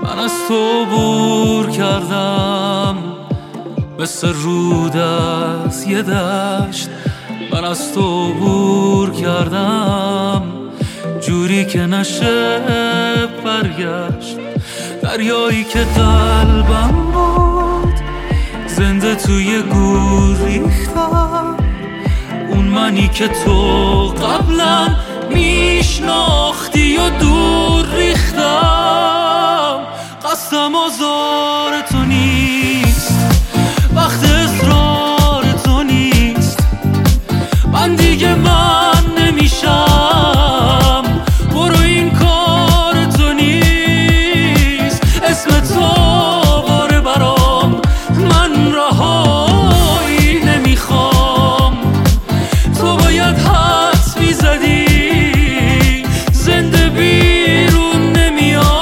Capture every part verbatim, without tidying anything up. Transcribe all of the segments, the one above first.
من از تو عبور کردم مثل رود از یه دشت. من از تو عبور کردم جوری که نشه برگشت. دریایی که قلبم بود زنده توی گور ریختم. اون منی که تو قبلا میشناختی و دور ریختم. قصدم آزار تو نیست، وقت اصرار تو نیست. من دیگه من نمیشم، برو این کار تو نیست. اسم تو باره برام، من رهایی نمیخوام. تو باید حدس میزدی زنده بیرون نمیام.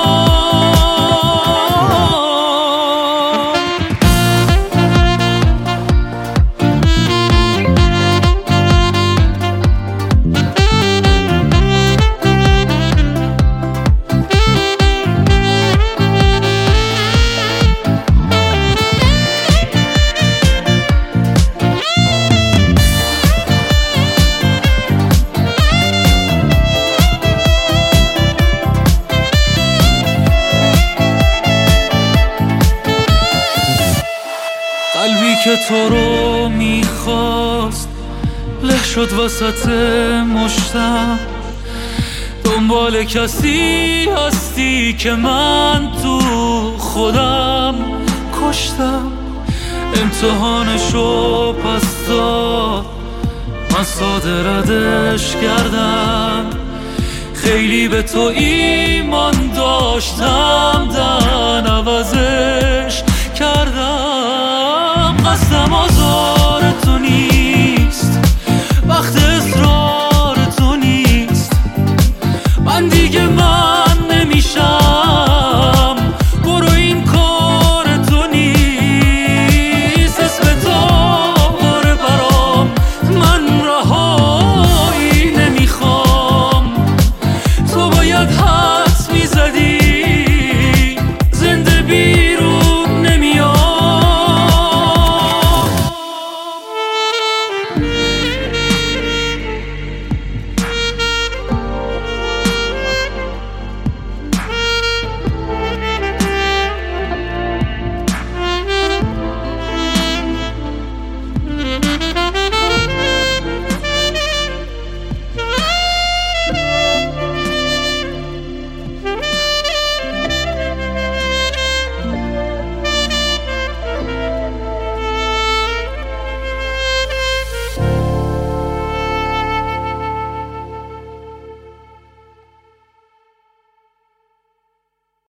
قلبی که تو رو میخواست له شد وسط مشتم. دنبال کسی هستی که من تو خودم کشتم. امتحانشو پس داد، من ساده ردش کردم. خیلی به تو ایمان